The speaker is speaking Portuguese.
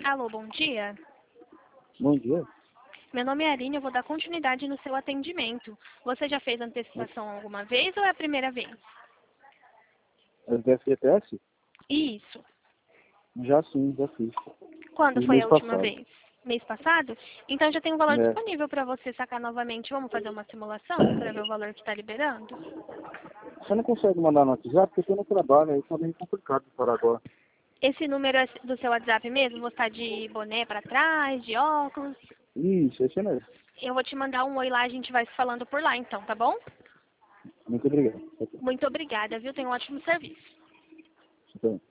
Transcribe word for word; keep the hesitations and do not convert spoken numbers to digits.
Alô, bom dia. Bom dia. Meu nome é Aline, eu vou dar continuidade no seu atendimento. Você já fez antecipação alguma vez ou é a primeira vez? É do F G T S? Isso. Já sim, já fiz. Quando Fiz foi mês a última passado. vez? Mês passado? Então já tem um valor É. disponível para você sacar novamente. Vamos fazer uma simulação para ver o valor que está liberando? Você não consegue mandar no WhatsApp porque eu tô no trabalho, aí tá meio complicado de falar agora. Esse número é do seu WhatsApp mesmo? Você está de boné para trás, de óculos? Isso, esse mesmo. Eu vou te mandar um oi lá, a gente vai se falando por lá então, tá bom? Muito obrigado. Muito obrigada, viu? Tenha um ótimo serviço. Você também.